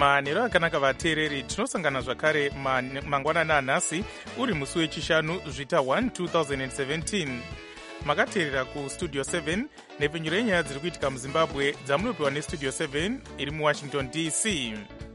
manhero akanaka vateereri, tinosangana zvakare mangwanana anhasi uri musi wechishanu zvita 1 2017. Makateerera kustudio 7 nepfenyuro yenyaya dziri kuitika muzimbabwe dzamunopiwa nestudio 7 iri muwashington dc.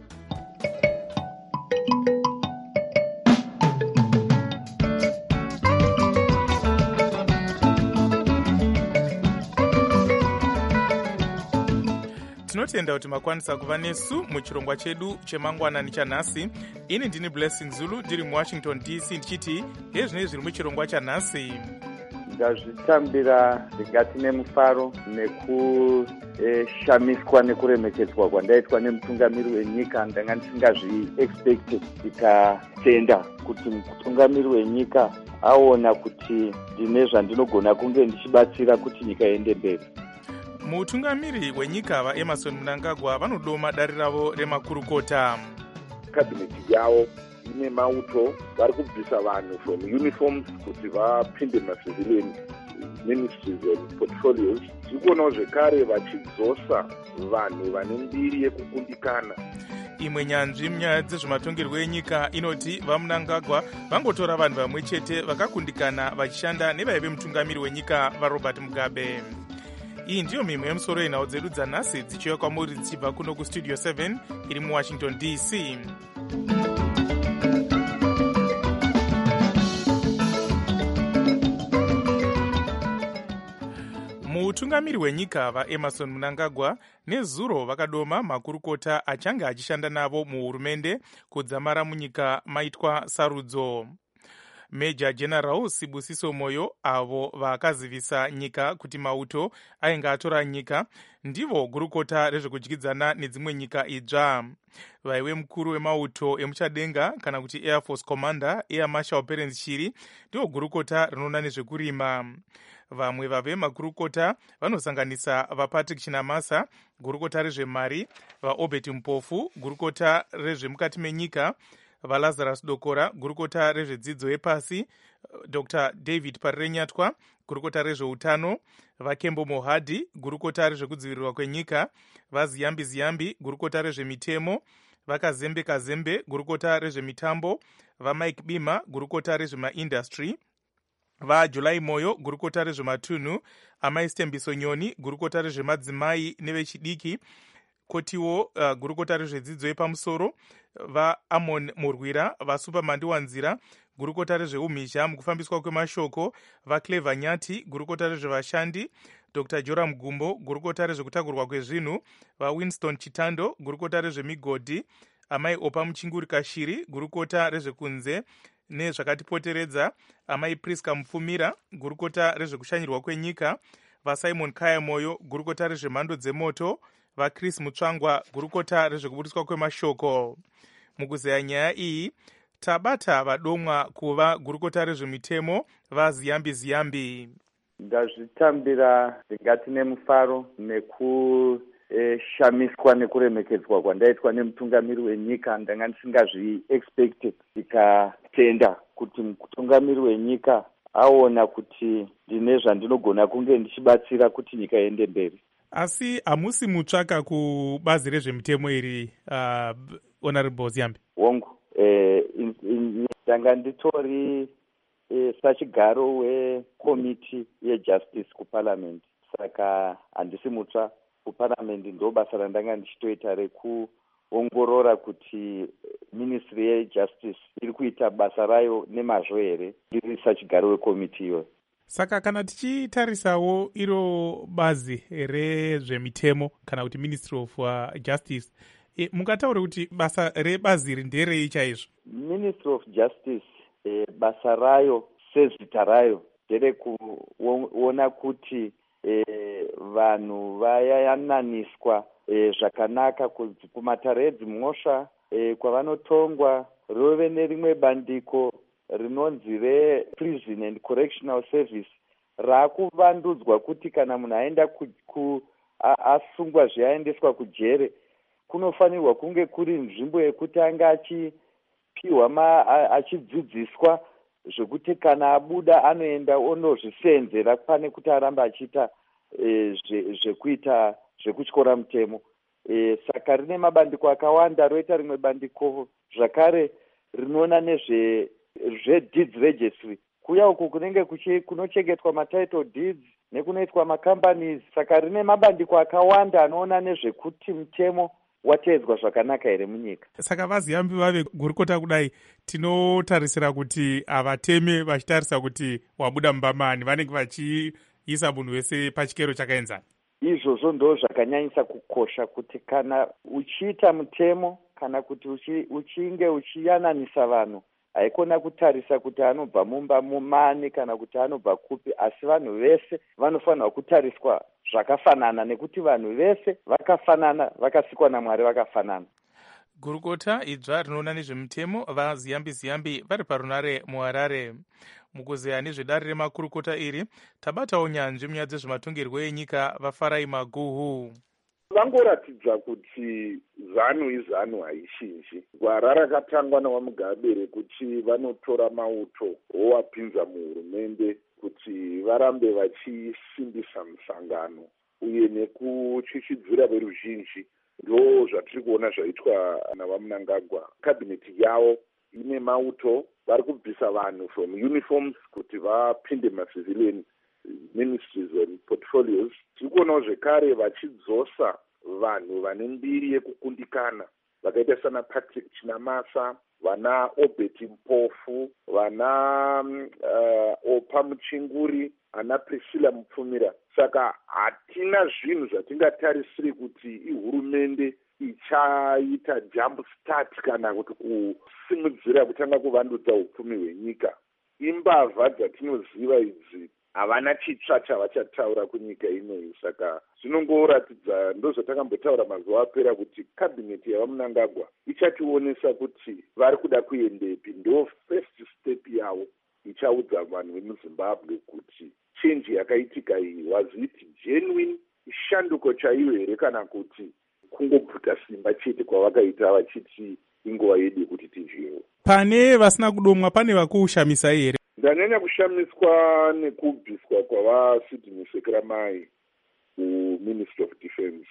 Tinotenda kuti makwanisa kuva nesu muchirongwa chedu chemangwanani chanhasi. Ini ndini Blessing Zulu ndiri muwashington dc ndichiti hezvinei zviri muchirongwa chanhasi. Ndazvitambira ndingati nemufaro nekushamiswa nekuremekedzwa kwandaitwa nemutungamiri wenyika. Ndanga ndisingazvi-expecte, ndikatenda kuti mutungamiri wenyika aona kuti ndine zvandinogona kunge ndichibatsira kuti nyika iende mberi. Mutungamiri wenyika vaEmmerson Mnangagwa vanodoma dare ravo remakurukota. Kabineti yavo ine mauto vari kubvisa vanhu from uniforms kuti vapinde macivilian ministries and portfolios. Tikuonawo zvekare vachidzosa vanhu vane mbiri yekukundikana. Imwe nyanzvi munyaya dzezvematongerwo enyika inoti vaMnangagwa vangotora vanhu vamwe chete vakakundikana vachishanda nevaive mutungamiri wenyika vaRobert Mugabe. Iyi ndiyo mimwe yemusoro yenhau dzedu dzanhasi dzichiuya kwamuri dzichibva kuno kustudio 7 iri muwashington dc. Mutungamiri wenyika vaEmmerson Mnangagwa nezuro vakadoma makurukota achange achishanda navo muhurumende kudzamara munyika maitwa sarudzo. Major General Sibusiso Moyo, avo vakazivisa nyika kuti mauto ainge atora nyika, ndivo gurukota rezvekudyidzana nedzimwe nyika idzva. Vaive mukuru wemauto emuchadenga kana kuti Air Force Commander Air Marshal Perence Shiri ndivo gurukota rinoona nezvekurima. Vamwe vave makurukota vanosanganisa vaPatrick Chinamasa, gurukota rezvemari, vaObert Mpofu, gurukota rezvemukati menyika, vaLazarus Dokora, gurukota rezvedzidzo yepasi, Dr. David Parirenyatwa, gurukota rezveutano, vaKembo Mohadi, gurukota rezvekudzivirirwa kwenyika, vaZiyambi Ziyambi, gurukota rezvemitemo, vaKazembe Kazembe, gurukota rezvemitambo, vaMike Bima, gurukota rezvemaindustry, vaJulai Moyo, gurukota rezvematunhu, amaistembiso Nyoni, gurukota rezvemadzimai nevechidiki, kotiwo gurukota rezvedzidzo yepamusoro, vaAmon Murwira, vaSuperman Wanzira, gurukota rezveumhizha mukufambiswa kwemashoko, vaClever Nyati, gurukota rezvevashandi, Dr. Joram Gumbo, gurukota rezvekutakurwa kwezvinhu, vaWinston Chitando, gurukota rezvemigodhi, amai Opa Muchinguri Kashiri, gurukota rezvekunze nezvakatipoteredza, amai Priska Mufumira, gurukota rezvekushanyirwa kwenyika, vaSimon Kaya Moyo, gurukota rezvemhando dzemoto, vaChris Mutsvangwa, gurukota rezvekubudiswa kwemashoko. Mukuzeya nyaya iyi tabata vadomwa kuva gurukota rezvemitemo vaZiyambi Ziyambi. Ndazvitambira ndingati nemufaro nekushamiswa nekuremekedzwa kwandaitwa nemutungamiri wenyika. Ndanga ndisingazvi-expecte, ndikatenda kuti mutungamiri wenyika aona kuti ndine zvandinogona kunge ndichibatsira kuti nyika iende mberi. Asi hamusi mutsvaka kubazi rezvemitemo iri, Honorable Ziyambi? Wongu, ndanga nditori sachigaro wekomiti yejustice kuparliament. Saka handisi mutsva kuparliament, ndo basa randanga ndichitoita rekuongorora kuti ministry yejustice iri kuita basa rayo nemazvo here, ndiri sachigaro wekomiti iyoyo. Saka kana tichitarisawo iro bazi rezvemitemo kana kuti Ministry of Justice, mungataura kuti basa rebazi iri nderei chaizvo? Ministry of Justice basa rayo sezita rayo nderekuona kuti vanhu vayananiswa zvakanaka kumatare edzimhosva kwavanotongwa, rove nerimwe bandiko rinonzi rePrison and Correctional Service raakuvandudzwa kuti kana munhu aenda asungwa zviaendeswa kujere, kunofanirwa kunge kuri nzvimbo yekuti anga achidzidziswa zvekuti kana abuda anoenda ondozvisenzera pane kuti aramba achiita zvekuita zvekutyora mutemo. saka rine mabandiko akawanda. Roita rimwe bandiko zvakare rinoona nezvedeeds registry, kuya uku kunenge kunochengetwa matitle deeds nekunoitwa macompanies. Saka rine mabandiko akawanda anoona nezvekuti mutemo wateedzwa zvakanaka here munyika. Saka vaziyambi vave gurukota kudai, tinotarisira kuti avateme vachitarisa kuti wabuda mumbamani vanenge vachiisa munhu wese pachikero chakaenzana. Izvozvo ndo zvakanyanyisa kukosha, kuti kana uchiita mutemo kana kuti uchinge uchiyananisa vanhu, haikona kutarisa kuti anobva mumba mumani kana kuti anobva kupi, asi vanhu vese vanofanirwa kutariswa zvakafanana, nekuti vanhu vese vakafanana, vakasikwa naMwari vakafanana. Gurukota idzva rinoona nezvemutemo vaziyambi vari parunare muHarare. Mukuzeya nezvedare remakurukota iri, tabatawo nyanzvi munyaya dzezvematongerwo enyika vaFarai Maguhu. Vangoratidza kuti zanu izanu haishinji. Gwara rakatangwa naVaMugabe rekuti vanotora mauto vowapinza muhurumende kuti varambe vachisimbisa musangano uye nekuchichidzira veruzhinji. Ndo zvatiri kuona zvaitwa naVaMnangagwa. Kabineti yavo ine mauto, vari kubvisa vanhu from uniforms kuti vapinde macivilian ministries and portfolios. Tiri kuonawo zvekare vachidzosa vanhu vane mbiri yekukundikana, vakaita sana Patrick Chinamasa, vana Obeti Mpofu, vana Opa Muchinguri, ana Priscilla Mupfumira. Saka hatina zvinhu zvatingatarisiri kuti ihurumende ichaita jump start kana kuti kusimudzira kutanga kuvandudza upfumi hwenyika. Imbavha dzatinoziva idzi havana chitsva chavachataura kunyika inoyi. Saka zvinongoratidza, ndo zvatakambotaura mazuva apera, kuti kabineti yavaMnangagwa ichationesa kuti vari kuda kuendepi. Ndo first step yavo ichaudza vanhu vemuZimbabwe kuti change yakaitika iyi was it genuine, ishanduko chaiyo here, kana kuti kungobvuta simba chete kwavakaita vachiti inguva yedu yekuti tidyiwe. Pane vasina kudomwa, pane vakushamisai here? Ndanyanya kushamiswa nekubviswa kwavaSydney Sekeramai kuMinistry of Defence.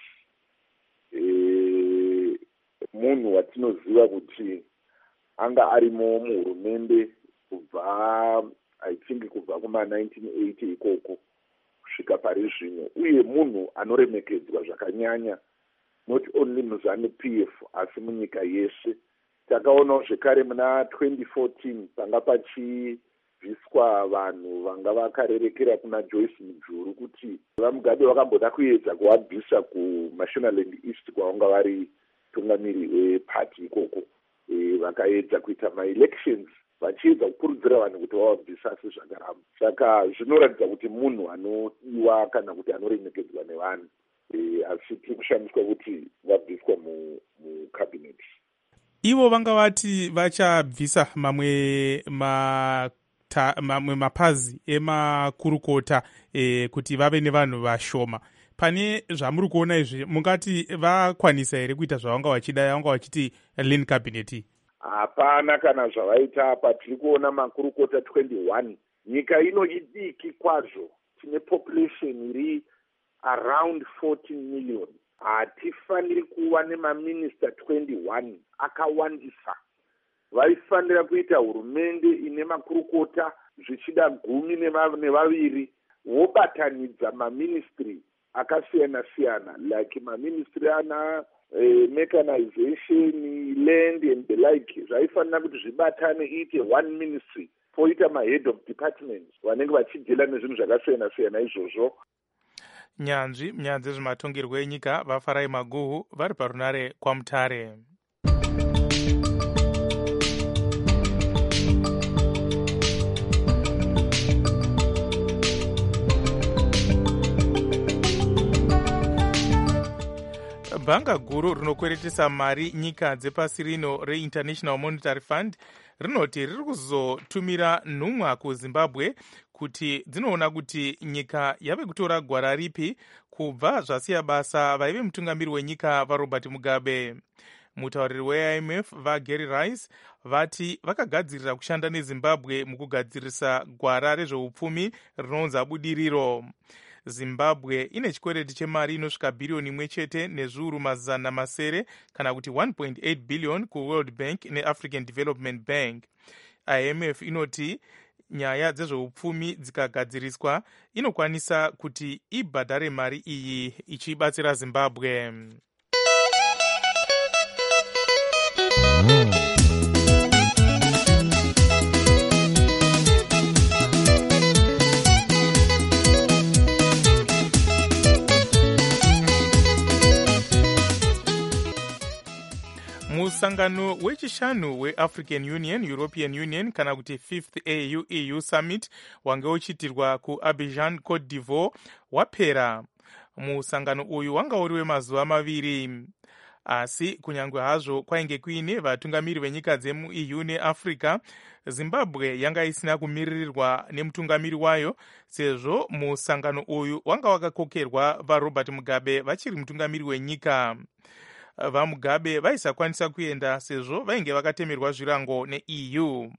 Munhu watinoziva kuti anga arimo muhurumende kubva kuma-1980 ikoko kusvika pari zvino, uye munhu anoremekedzwa zvakanyanya, not only muZANU-PF asi munyika yese. Takaonawo zvekare muna 2014 panga pachibviswa vanhu vanga vakarerekera kuna Joyce Mujuru kuti vaMugabe vakamboda kuedza kuvabvisa kuMashonaland East kwavanga vari tungamiri wepati ikoko. Vakaedza kuita ma-elections vachiedza kukurudzira vanhu kuti vavabvisa asi zvakaramba. Saka zvinoratidza kuti munhu anodiwa kana kuti anoremekedzwa nevanhu, asi tiri kushamiswa kuti vabviswa mukabineti. Ivo vanga vati vachabvisa mamwe mapazi emakurukota kuti vave nevanhu vashoma. Pane zvamuri kuona izvi, mungati vakwanisa here kuita zvavanga vachida, vanga vachiti lean cabinet? Hapana kana zvavaita apa. Tiri kuona makurukota 21. Nyika ino idiki kwazvo, tine population iri around 14 million. Hatifaniri kuva nemaminista 21 akawandisa. Vaifanira kuita hurumende ine makurukota zvichida 12 vobatanidza maministry akasiyana-siyana, like maministry ana mechanization, land and the like. Zvaifanira kuti zvibatane iite one ministry, poita mahead of departments vanenge vachidhila nezvinhu zvakasiyana-siyana izvozvo. Nyanzvi munyaya dzezvematongerwo enyika vaFarai Maguhu vari parunare kwaMutare. Bhanga guru rinokweretesa mari nyika dzepasi rino reInternational Monetary Fund rinoti riri kuzotumira nhumwa kuZimbabwe kuti dzinoona kuti nyika yave kutora gwara ripi kubva zvasiya basa vaive mutungamiri wenyika vaRobert Mugabe. Mutauriri weIMF vaGary Rice vati vakagadzirira kushanda neZimbabwe mukugadzirisa gwara rezveupfumi rinonzi budiriro. zimbabwe ine chikwereti chemari inosvika bhiriyoni 1 nezviuru mazana masere kana kuti 1.8 billion kuworld bank neafrican development bank. IMF inoti nyaya dzezveupfumi dzikagadziriswa inokwanisa kuti ibhadhare mari iyi ichibatsira zimbabwe. Musangano wechishanu weAfrican Union, European Union kana kuti 5th AU-EU Summit wange uchitirwa kuAbidjan, Cote d'Ivoire wapera. Musangano uyu wanga uri wemazuva maviri. Asi kunyangwe hazvo kwainge kuine vatungamiri venyika dzemu-EU neAfrica, Zimbabwe yanga isina kumiririrwa nemutungamiri wayo, sezvo musangano uyu wanga wakakokerwa vaRobert Mugabe vachiri mutungamiri wenyika. VaMugabe vaisakwanisa kuenda sezvo vainge vakatemerwa zvirango neEU.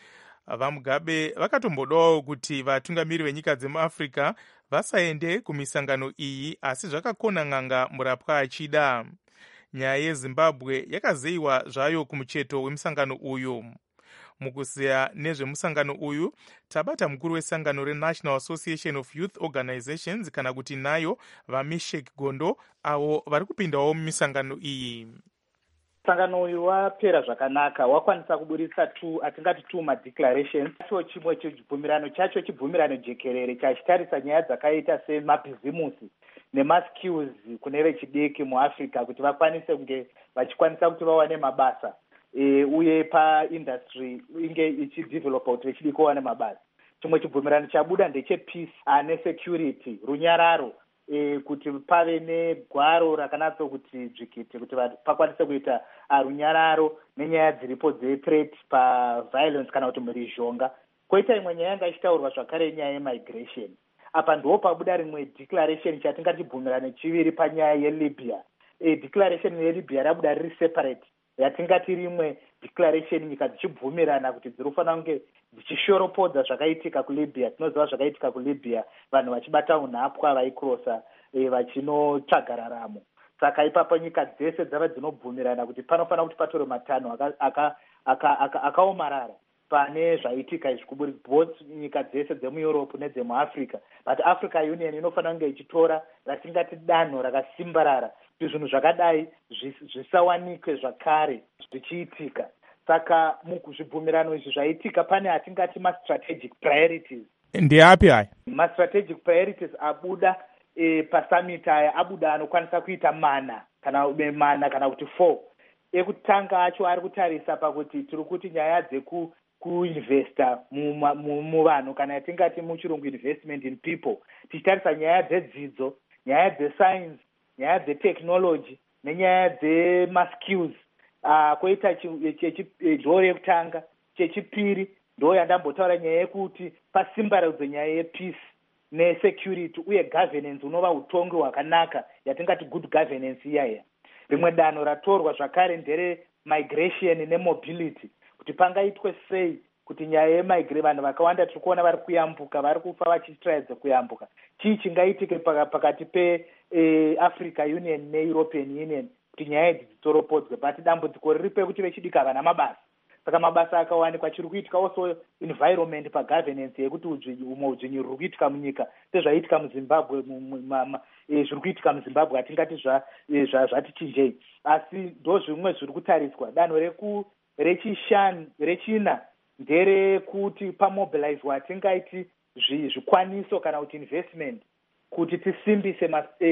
VaMugabe vakatombodawo kuti vatungamiri venyika dzemuAfrica vasaende kumisangano iyi, asi zvakakona n'anga murapwa achida. Nyaya yeZimbabwe yakazeyiwa zvayo kumucheto wemusangano uyu. Mukuziya nezvemusangano uyu, tabata mukuru wesangano reNational Association of Youth Organizations kana kuti nayo vaMeshek Gondo, avo vari kupindawo mumisangano iyi. Musangano uyu wapera zvakanaka, wakwanisa kuburitsa atingati 2 madeclarations. Chacho chimwe chibvumirano chacho chibvumirano jekerere chachitarisa nyaya dzakaita semabhizimusi nemaskills kune vechidiki muAfrica kuti vakwanise kunge vachikwanisa kuti vawane mabasa. Uye paindustry inge ichidevelopa kuti vechidiki vawane mabasa. Chimwe chibvumirano chabuda ndechepeace nesecurity, runyararo, kuti pave negwaro rakanatso kuti dzvikiti kuti pakwanise kuita runyararo nenyaya dziripo dzethreat paviolence kana kuti mhirizhonga. Koita imwe nyaya yanga ichitaurwa zvakare nyaya yemigration. Apa ndo pabuda rimwe declaration chatingati bvumirano chiviri panyaya yeLibya. Declaration yeLibya rabuda riri separate, yatingati rimwe declaration nyika dzichibvumirana kuti dzinofanira kunge dzichishoropodza zvakaitika kuLibya. Tinoziva zvakaitika kuLibya, vanhu vachibata unhapwa vaikrosa vachinotsvaga raramo. Saka ipapo nyika dzese dzava dzinobvumirana kuti panofanira kuti patorwe matanho akaomarara pane zvaitika izvi kuburikidza both nyika dzese dzemuEurope nedzemuAfrica. But Africa Union inofanira kunge ichitora ratingati danho rakasimbarara kuti zvinhu zvakadai zvisawanikwe zvakare zvichiitika. Saka mukuzvibvumirano izvi zvaitika pane atingati ma-strategic priorities. Ndeapi haya? Ma-strategic priorities abuda pasummit aya abuda anokwanisa kuita mana kana kuti 4. Ekutanga acho ari kutarisa pakuti tiri kuti nyaya kuinvesta muvanhu kana yatingati muchirungu investment in people, tichitarisa nyaya dzedzidzo, nyaya dzescience, nyaya dzetechnology nenyaya dzemaskills. Koita ndo yekutanga. Chechipiri ndo yandambotaura nyaya yekuti pasimbaradzwe nyaya yepeace nesecurity uye governance, unova utongi hwakanaka yatingati good governance iyaya. Rimwe danho ratorwa zvakare ndere migration nemobility, kuti pangaitwe sei kuti nyaya yemigration, vanhu vakawanda tiri kuona vari kuyambuka, vari kufa vachitraedza kuyambuka. Chii chingaitike pakati peAfrica Union neEuropean Union kuti nyaya idzi dzitoropodzwe? But dambudziko riri pekuti vechidiki havana mabasa. Saka mabasa akawanikwa, chiri kuitika also environment pagovernance yekuti umwe udzvinyu ruri kuitika munyika sezvaiitika muZimbabwe, zviri kuitika muZimbabwe hatingati zvati chinjei, asi ndo zvimwe zviri kutariswa. Danho rechina nderekuti pamobilizwa hatingaiti zvikwaniso kana kuti investment kuti tisimbise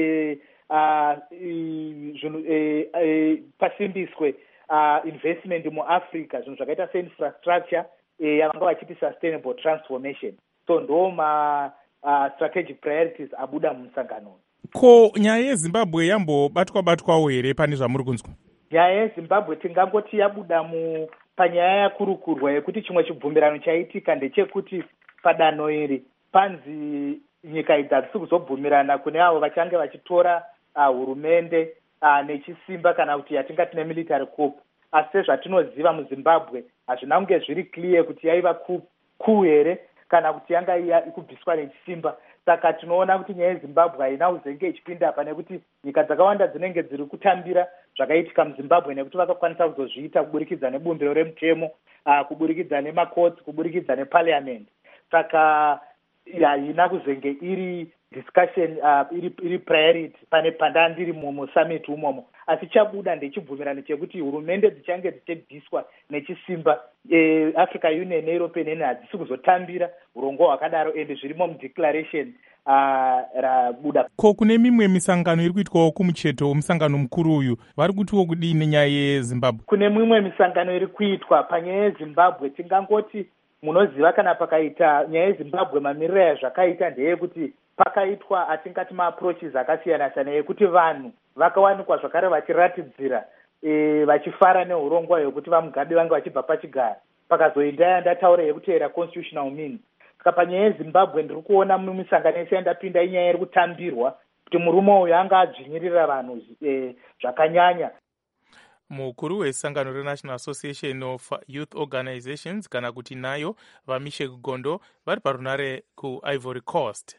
pasimbiswe investment muAfrica, zvinhu zvakaita seinfrastructure yavanga vachiti sustainable transformation. So ndo strategic priorities abuda mumusangano. Ko nyaya yeZimbabwe yambobatwa-batwawo here pane zvamuri kunzwa? Nyaya yeZimbabwe tingangoti yabuda panyaya yakurukurwa yekuti chimwe chibvumirano chaitika ndechekuti padanho iri panzi nyika idzi hadzisi kuzobvumirana kune avo vachange vachitora hurumende nechisimba kana kuti yatingati nemilitary coup. Asi sezvatinoziva muZimbabwe hazvina kunge zviri clear kuti yaiva coup here kana kuti yanga kubviswa nechisimba. saka tinoona kuti nyaya yezimbabwe haina kuzenge ichipinda apa nekuti nyika dzakawanda dzinenge dziri kutambira zvakaitika muzimbabwe nekuti vakakwanisa kuzozviita kuburikidza nebumbiro remutemo, kuburikidza nemakotsi, kuburikidza neparliament. Saka haina kuzenge iri discussion iri priority pane pandandiri musummit umomo, asi chabuda ndechibvumirano chekuti hurumende dzichange dzichibviswa nechisimba. Africa Union neEuropean Union hadzisi kuzotambira urongo hwakadaro ende zvirimo mudeclaration rabuda. Ko kune mimwe misangano iri kuitwawo kumucheto womusangano mukuru uyu vari kutiwo kudii nenyaya yezimbabwe? Kune mimwe misangano iri kuitwa panyaya yezimbabwe. Tingangoti munoziva kana pakaita nyaya yezimbabwe mamiriro yazvakaita ndeyekuti pakaitwa atingati maapproaches akasiyana-siyana yekuti vanhu vakawanikwa zvakare vachiratidzira vachifara neurongwa hwekuti vamugabe vange vachibva pachigara, pakazoenda yandataura yekuteera constitutional means. Saka panyaya yezimbabwe ndiri kuona mumisangano yese yandapinda inyaya iri kutambirwa kuti murume uyu anga adzvinyirira vanhu zvakanyanya. Mukuru wesangano reNational Association of Youth Organizations kana kuti nayo vaMishek Gondo vari parunare kuIvory Coast.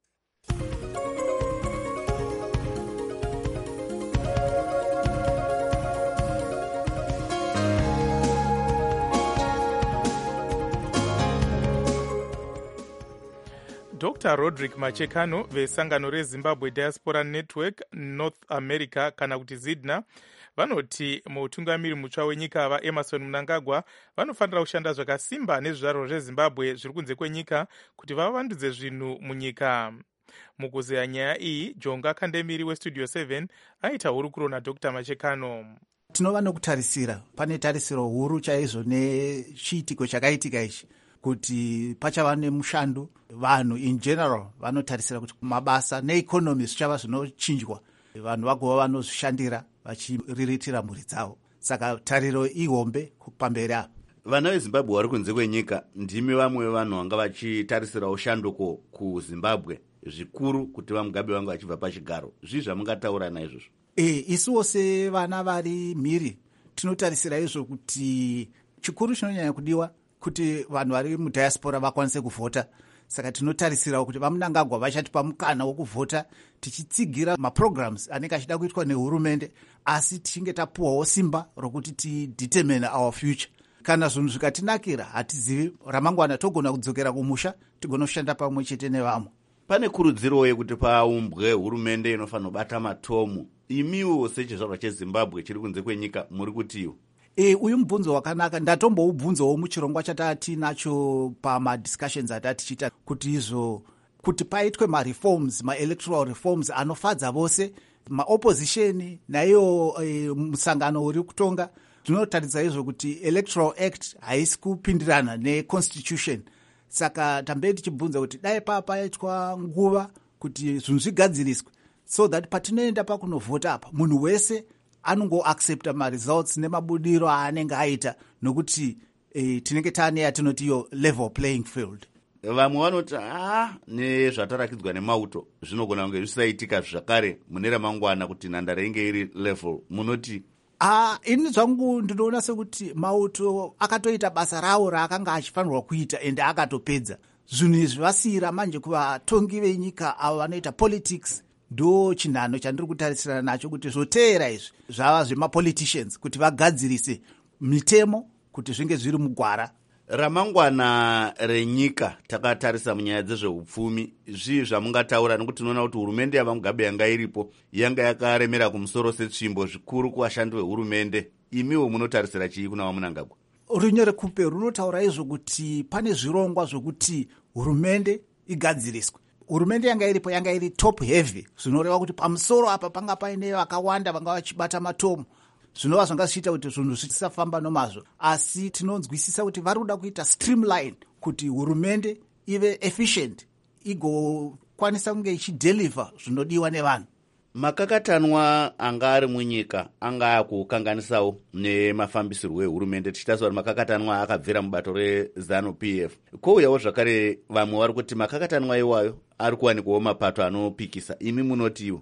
Dr. Roderick Machekano vesangano reZimbabwe Diaspora Network North America kana kuti ZIDNA vanoti mutungamiri mutsva wenyika vaEmmerson Mnangagwa vanofanira kushanda zvakasimba nezvizvarwa zveZimbabwe zviri kunze kwenyika kuti vavandudze zvinhu munyika. Mukuzeya nyaya iyi, Jonga Kandemiri weStudio 7 aita hurukuro naDr. Machekano. Tinova nokutarisira, pane tarisiro huru chaizvo nechiitiko chakaitika ichi kuti pachava nemushando. Vanhu in general vanotarisira kuti mabasa neekonomi zvichava zvinochinjwa, vanhu vagova vanozvishandira vachiriritira mhuri dzavo. Saka tariro ihombe pamberi apa. Vana veZimbabwe vari kunze kwenyika ndimi vamwe vanhu vanga vachitarisirawo shandoko kuZimbabwe zvikuru kuti vamugabe vange vachibva pachigaro. Zvii zvamungataura naizvozvo? Isuwo sevana vari mhiri tinotarisira izvo kuti chikuru chinonyanya kudiwa kuti vanhu vari mudiaspora vakwanise kuvhota. Saka tinotarisirawo kuti vaMnangagwa vachatipa mukana wokuvhota tichitsigira maprograms anenge achida kuitwa nehurumende, asi tichinge tapuwawo simba rokuti tidetermine our future. Kana zvinhu zvikatinakira hatizivi ramangwana togona kudzokera kumusha tigonoshanda pamwe chete nevamwe. Pane kurudziro yekuti paumbwe hurumende inofanira kubata matomu. Imiwo sechizvarwa cheZimbabwe chiri kunze kwenyika muri kutiwo? Uyu mubvunzo wakanaka. Ndatombobvunzawo muchirongwa chatati nacho pamadiscussions atatichita kuti izvo kuti paitwe mareforms, maelectoral reforms anofadza vose, maopposition naiyo musangano uri kutonga. Zvinotaridza izvo kuti electoral act haisi kupindirana neconstitution. Saka tambei tichibvunza kuti dai paitwa nguva kuti zvinhu zvigadziriswe so that patinoenda pakunovhota apa munhu wese anongoaccepta maresults nemabudiro aanenge aita, nokuti tinenge taane yatinoti iyo level playing field. Vamwe vanoti nezvatarakidzwa nemauto zvinogona kunge zvisaitika zvakare mune ramangwana kuti nhandare inge iri level. Munoti? Ini zvangu ndinoona sekuti mauto akatoita basa rawo raakanga achifanirwa kuita ende akatopedza. Zvinhu izvi vasiyira manje kuvatongi venyika avo vanoita politics. Ndo chinhano chandiri kutarisirana nacho kuti zvoteera izvi zvava zvemapoliticians kuti vagadzirise mitemo kuti zvinge zviri mugwara. Ramangwana renyika takatarisa munyaya dzezveupfumi, zvii zvamungataura nekuti tinoona kuti hurumende yavaMugabe yanga iripo yanga yakaremera kumusoro setsvimbo zvikuru kuvashandi vehurumende. Imiwo munotarisira chii kuna vaMnangagwa? Runyere kupe runotaura izvo kuti pane zvirongwa zvokuti hurumende igadziriswe. Hurumende yanga iripo yanga iri top heavy, zvinoreva kuti pamusoro apa panga paine vakawanda vanga vachibata matomu. Zvinova zvanga zvichiita kuti zvinhu zvisafamba nomazvo, asi tinonzwisisa kuti vari kuda kuita streamline kuti hurumende ive efficient, igokwanisa kunge ichideliver zvinodiwa nevanhu. Makakatanwa anga ari munyika anga akukanganisawo nemafambisirwo ehurumende, tichitarisira kuti makakatanwa akabvira mubato reZANU-PF. Kouyawo zvakare vamwe vari kuti makakatanwa iwayo ari kuwanikwawo mapato anopikisa. Imi munotiwo?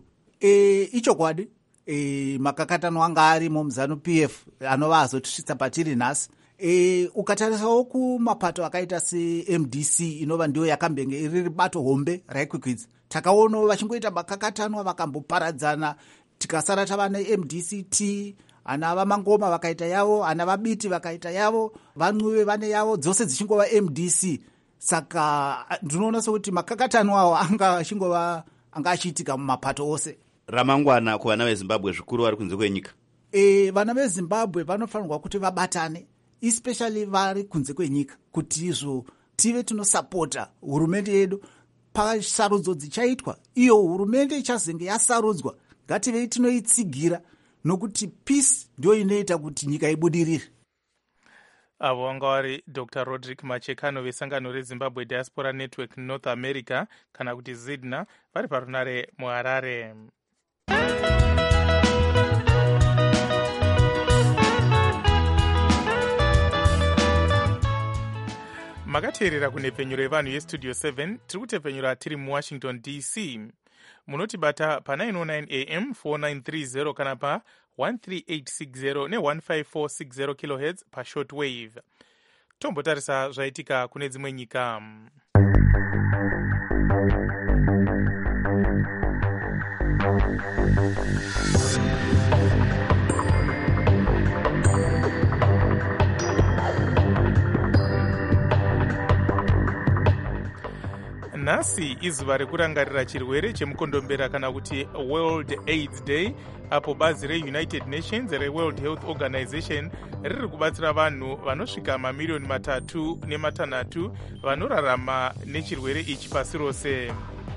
Ichokwadi. Makakatanwa anga arimo muZANU-PF anova azotisvitsa patiri nhasi. ukatarisawo kumapato akaita seMDC inova ndiyo yakambenge iri bato hombe raikwikwidza, takaonawo vachingoita makakatanwa vakamboparadzana, tikasara tava neMDCT, ana vamangoma vakaita yavo, ana vabiti vakaita yavo, vanwiwe vane yavo, dzose dzichingova MDC. Saka ndinoona sekuti makakatanwa awo anga achiitika mumapato ose. Ramangwana kuvana veZimbabwe zvikuru vari kunze kwenyika, vana veZimbabwe vanofanirwa kuti vabatane, especially vari kunze kwenyika, kuti izvo tive tinosapota hurumende yedu pasarudzo dzichaitwa. Iyo hurumende ichazenge yasarudzwa ngativei tinoitsigira, nokuti peace ndio inoita kuti nyika ibudirire. Avo vanga vari Dr. Roderick Machekano vesangano reZimbabwe Diaspora Network North America kana kuti ZIDNA vari parunare muHarare. Makateerera kunhepfenyuro yevanhu yestudio 7, tiri kutepfenyura tiri muWashington DC. Munotibata pa 909 AM 4930 kana pa 13860 ne15460 kHz pa shortwave. Tombotarisa zvaitika kune dzimwe nyika. Nhasi izuva rekurangarira chirwere chemukondombera kana kuti World AIDS Day, apo bazi reUnited Nations reWorld Health Organization riri kubatsira vanhu vanosvika mamiliyoni 3.6 vanorarama nechirwere ichi pasi rose.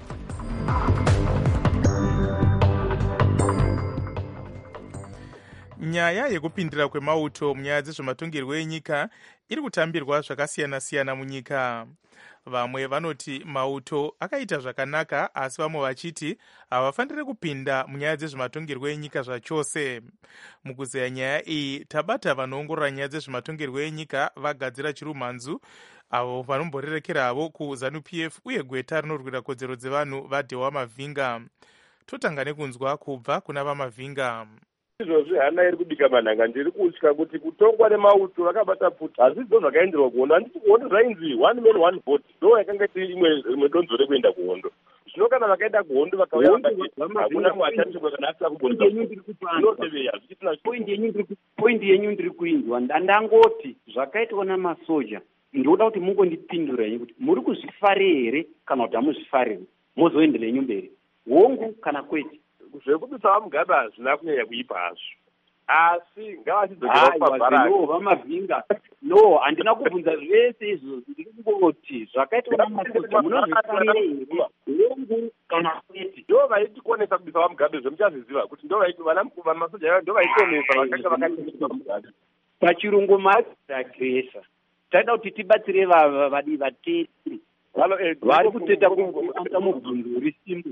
Nyaya yekupindira kwemauto munyaya dzezvematongerwo enyika iri kutambirwa zvakasiyana-siyana munyika. Vamwe vanoti mauto akaita zvakanaka, asi vamwe vachiti havafaniri kupinda munyaya dzezvematongerwo enyika zvachose. Mukuzeya nyaya iyi, tabata vanoongorora nyaya dzezvematongerwo enyika vagadzira chirumhanzu, avo vanomborerekeravo kuZANU-PF uye gweta rinorwira kodzero dzevanhu vaDhewa Mavhinga. Totanga nekunzwa kubva kuna vaMavhinga. Izvozvi hana iri kubika manhanga, ndiri kutya kuti kutongwa nemauto vakabata pfuti hazvidzo zvakaenderwa kuhondo. Handiti kuhondo zvainzi one man one vote, ndo yakanga iri imwe donzo rekuenda kuhondo. Zvino kana vakaenda kuhondo vakauya vakati hakuna muachatikwa kana asina kubonzinoteveya zvichitina. Poindi yenyu ndiri kuinzwa, ndangoti zvakaitwa namasoja, ndoda kuti mungondipindura yenyu kuti muri kuzvifare here kana kuti hamuzvifare, mozoenderera yenyu mberi, hongu kana kwete. Zvekubisa vaMugabe hazvina kunyanya kuipa hazvo, asi ngavachidzokera pabharaki. VaMavhinga, no, handina kubvunza zvese izvo, ndiri kungoti zvakaitwa namasoja munozvifarire here, hongu kana kwete. Ndo vaitikonesa kubisa vaMugabe, zvemuchazviziva kuti ndo vamasoja ndo vaikonesa vakanga vakatiisa vaMugabe. Pachirungu maaggresa, taida kuti tibatsire vateri vari kuteta kuanga mubvunzo risimbu.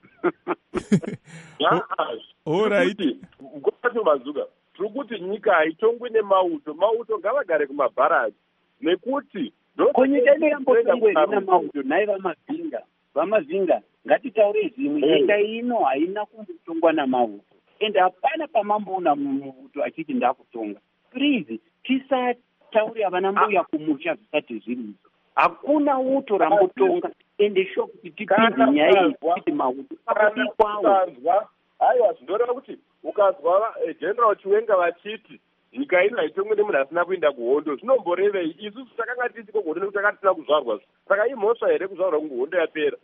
Mukoti mazuka tiri kuti nyika haitongwi nemauto ngavagare kumabharaki, nekuti nyika ineyambotongwe namauto. Nhai vaMavhinga, ngatitaure zvimwe, nyika ino haina kumbotongwa namauto, ende hapana pamamboona muto achiti ndakutonga. Please, tisataure havana mbuya kumusha zvisati zvirizo. Hakuna uto rambotonga, ende sho kuti tipinde nyaya iyi kuti mauto akubikwawo. Aiwa, zvindoreva kuti ukazwa General Chiwenga vachiti nyika ino haitongwe nemunhu asina kuenda kuhondo, zvinomborevei? Isusu takanga tisiko kuhondo nekuti takanga tisina kuzvarwa. Saka imhosva here kuzvarwa kungohondo yapera?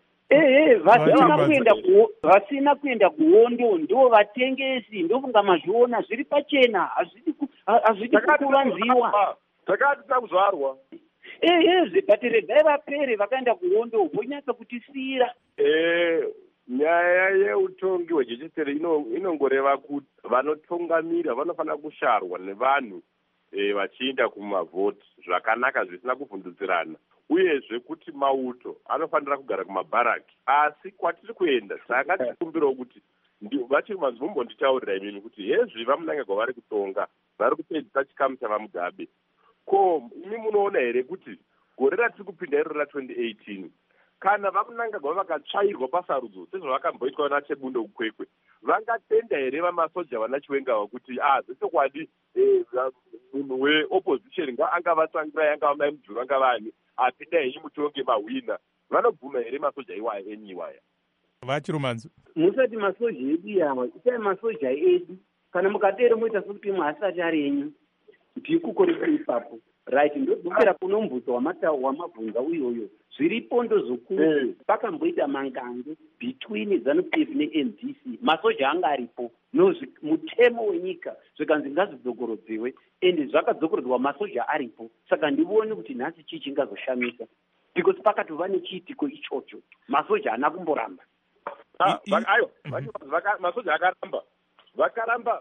Vasina kuenda kuhondo ndo vatengesi, ndofunga mazviona zviri pachena, hazvidi kukuvanziwa. Takanga tisina kuzvarwa. But regai vapere vakaenda kuhondo vonyatsa kutisira. Nyaya yeutongi hwejechetere inongoreva kuti vanotungamira vanofanira kusharwa nevanhu vachienda kumavhoti zvakanaka zvisina kuvhundutsirana, uyezve kuti mauto anofanira kugara kumabharaki. Asi kwatiri kuenda tanga tichikumbirawo kuti vachiri manzvombonditaurira imimi kuti hezvi vaMunangagwa vari kutonga vari kupedzisa chikamu chavaMugabe. Ko imi munoona here kuti gore ratiri kupinda iro ra2018 kana vaMunangagwa vakatsvairwa pasarudzo sezvavakamboitwa naChebundo kukwekwe, vangatenda here vamasoja vana chiwengawa kuti zvechokwadi munhu weopposition angavatsangirai angava mai mudhuru angavani apinda henyu mutonge mahwina, vanobvuma here masoja iwaya enyu iwaya? vachirumanzu musati masoja edu yawa itai masoja edu, kana mukatero moita sekuti imwe asati ari enyu ndikukoreko ipapo right. Ndodzokera kuno mubvunzo wamabvunza uyoyo, zviripo ndozvokuru pakamboita mangange between ZANU-PF neMDC, masoja anga aripo mutemo wenyika zvikanzi ngazvidzokorodzwe, ende zvakadzokorodzwa masoja aripo. Saka ndivoni kuti nhasi chii chingazoshamisa, because pakatova nechiitiko ichocho, masoja haana kumboramba. Aiwa, masoja vakaramba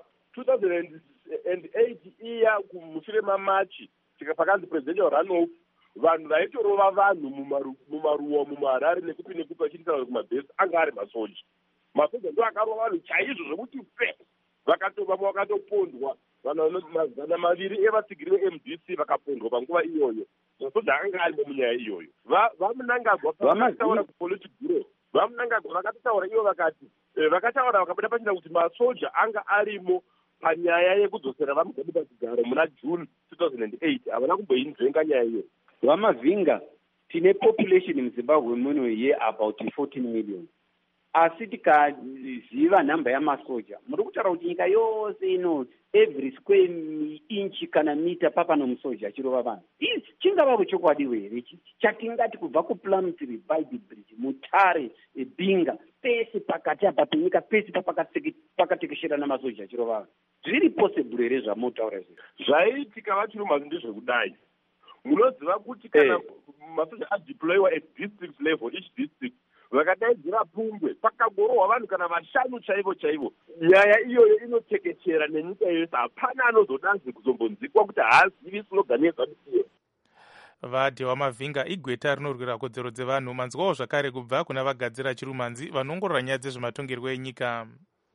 2008 iya mushure mamachi pakanzi presidential runoff, vanhu vaitorova vanhu mumaruwa mumaharare nekupi nekupi vachititaura kumabhesi anga ari masoja. Masoja ndo akarova vanhu chaizvo zvokuti vamwe vakatopondwa, vanhu mazana maviri evatsigiri veMDC vakapondwa panguva iyoyo. Masoja anga arimo munyaya iyoyo. Vamunangagwa vakataura kupolitiburo, vamunangagwa vakatotaura ivo vakataura vakabuda pachina kuti masoja anga arimo panyaya yekudzosera vamugabe pachigaro muna June 2008. Havana kumboinzvenga nyaya iyo. Vamavhinga, tine population muZimbabwe muno yeabout 14 million. Asi tikaziva nhamba yamasoja, muri kutaura kuti nyika yose ino every square inch kana mita papano musoja achirova vanhu. Chingava chokwadi here chatingati kubva kuPlumtree, Bide Bridge, Mutare, Binga, pese pakati apa penyika pese pakatekeshera namasoja achirova vanhu. Zviri possible here zvamotaura izvi? Zvaitika vachirumanzu ndezvekudai. Munoziva kuti kana masoja adeployiwa at district level, each district vakadaidzira pungwe pakagorohwa vanhu kana vashanu chaivo. Nyaya iyoyo inotekechera nenyika yose, hapana anozodanzi kuzombonzikwa kuti haazivi slogan yeZANU-PF. Vadhewa Mavhinga, igweta rinorwira kodzero dzevanhu. Manzwawo zvakare kubva kuna vagadzira chirumanzi vanongorora nyaya dzezvematongerwo enyika.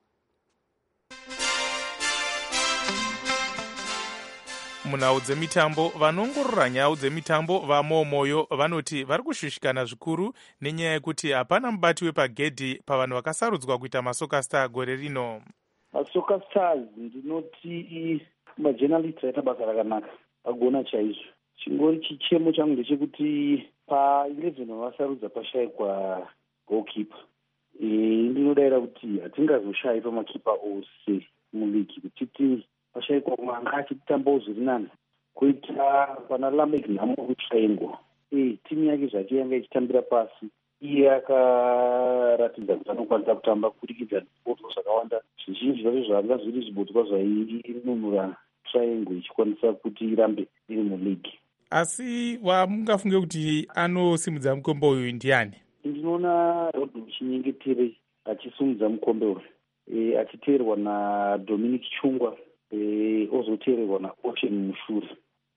Munhau dzemitambo, vanongorora nyaya dzemitambo vamomoyo vanoti vari kushushikana zvikuru nenyaya yekuti hapana mubati wepagedhi pavanhu vakasarudzwa kuita masoka star gore rino. Masoka stars ndinoti majournalist aita basa rakanaka, agona chaizvo. Chingori chichemo changu ndechekuti pa11 vavasarudza pashayikwa goalkeeper. Ndinodaira kuti hatingazoshayi pamakipa ose muligi, kuti pashayikwa mwanga achitambawo zviri nani, koita pana Lamek nhamo kutsvaingwa. Timu yake zvake yanga ichitambira pasi, iye akaratidza kuti anokwanisa kutamba kubudikidza nezvibodzwa zvakawanda. Zvizhinji zvacho zvanga zviri zvibodzwa zvainunura triangle ichikwanisa kuti irambe iri muligi. Asi wamungafunge kuti anosimudza mukombe uyu ndiani? Ndinoona Rodney Chinyengetere achisimudza mukombe uyu, achiteerwa naDominic Chungwa, ozoteerwa naOcean Mushure.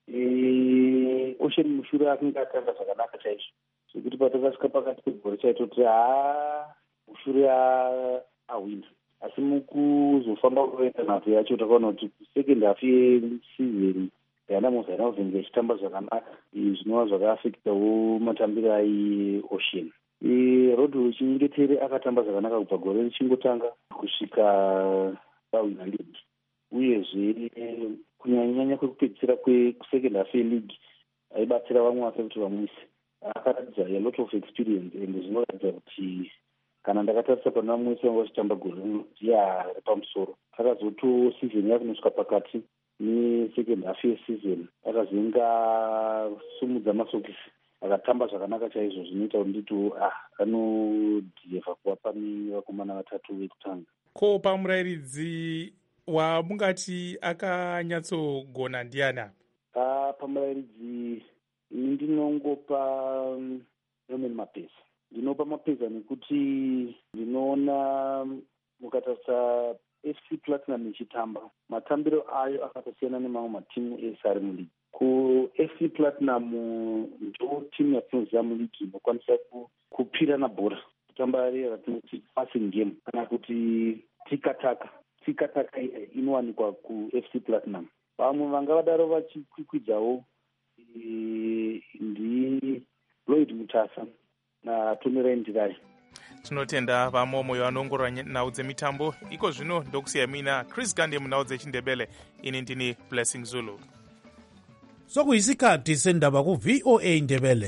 Ocean Mushure akunge atanga zvakanaka chaizvo, zvekuti patakasvika pakati pegore chaitoti Mushure ahwina. Asi mukuzofamba kuenda nhafu yacho takaona kuti second half yeseason yana Mozambique ichitamba zvakanaka, zvinova zvakaafektawo matambiro aiOcean. Rodney Chinyengetere akatamba zvakanaka kubva gore richingotanga kusvika pahwina league, uyezve kunyanyanya kwekupedzisira kwesecond half yeleague aibatsira vamwe vake kuti vamwise. Akaratidza a lot of experience, ende zvinoratidza kuti kana ndakatarisa pana vamwe vese vanga vachitamba gore rino ndiye ari pamusoro. Akazoto season yake nosvika pakati nesecond half yeseason akazoinga sumudza masokisi, akatamba zvakanaka chaizvo, zvinoita kuti nditi anodhiyevha kuva pane vakomana vatatu vekutanga. Ko pamurairidzi wamungati akanyatsogona ndiani apa? Pamurairidzi ndinongopa Norman Mapeza. Ndinopa Mapeza nekuti ndinoona mukatarisa FC Platinum ichitamba, matambiro ayo akatosiyana nemamwe matimu ese ari muligi. FC Platinum ndo timu yatinoziva muligi inokwanisa kupirana bhora, kutamba ratinoti passing game kana kuti tikataka inowanikwa kuFC Platinum. Vamwe vanga vadaro vachikwikwidzwawo ndi Lloyd Mutasa naTomirayi Ndirai. tinotenda vamomoyo anoongorora nhau dzemitambo. Iko zvino ndokusiya mina Chris Gande munhau dzechindebele. Ini ndini Blessing Zulu. sokuyisikhathi sendaba ku VOA Ndebele.